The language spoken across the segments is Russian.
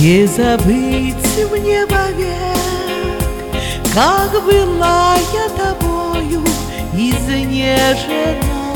Не забыть мне вовек, как была я тобою изнежена.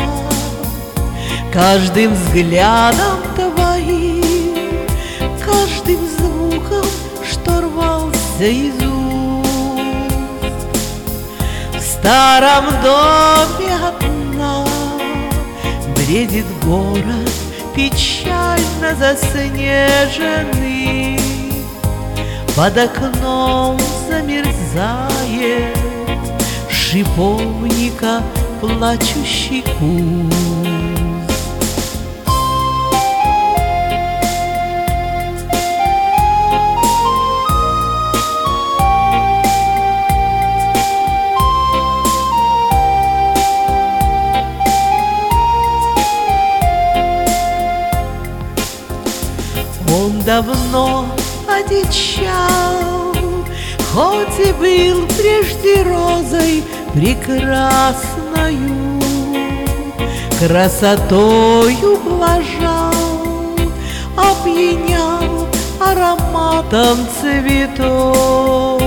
Каждым взглядом твоим, каждым звуком, что рвался из уст. В старом доме одна бредит город, печально заснеженный. Под окном замерзает шиповника плачущий куст. Он давно одичал, хоть и был прежде розой прекрасною, красотою блажал, опьянял ароматом цветов,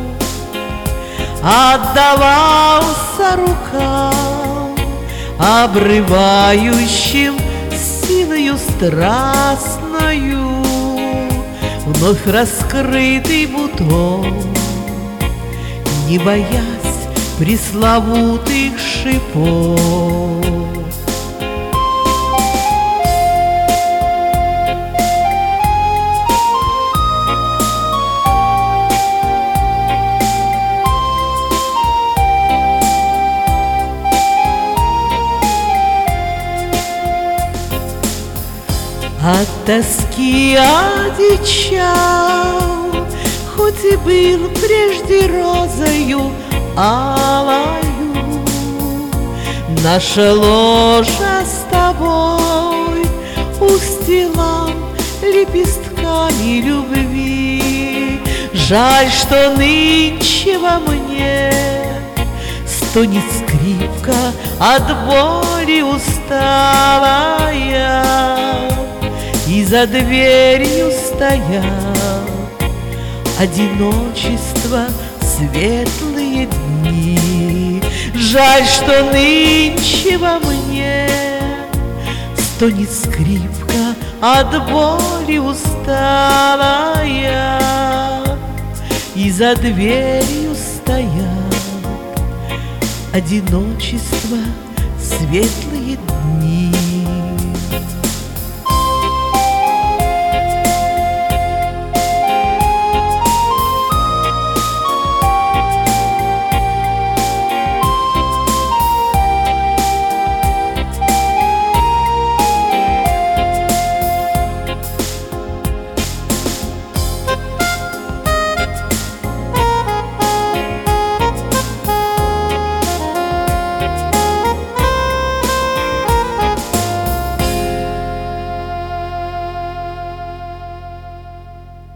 отдавался рукам, обрывающим силою страстною. Вновь раскрытый бутон, не боясь пресловутых шипов. От тоски одичал, хоть и был прежде розою алою. Наше ложе с тобой устилам лепестками любви. Жаль, что нынче во мне стонет скрипка от боли усталая. И за дверью стоят одиночество светлые дни. Жаль, что нынче во мне стонет скрипка от боли усталая. И за дверью стоят одиночество светлые дни.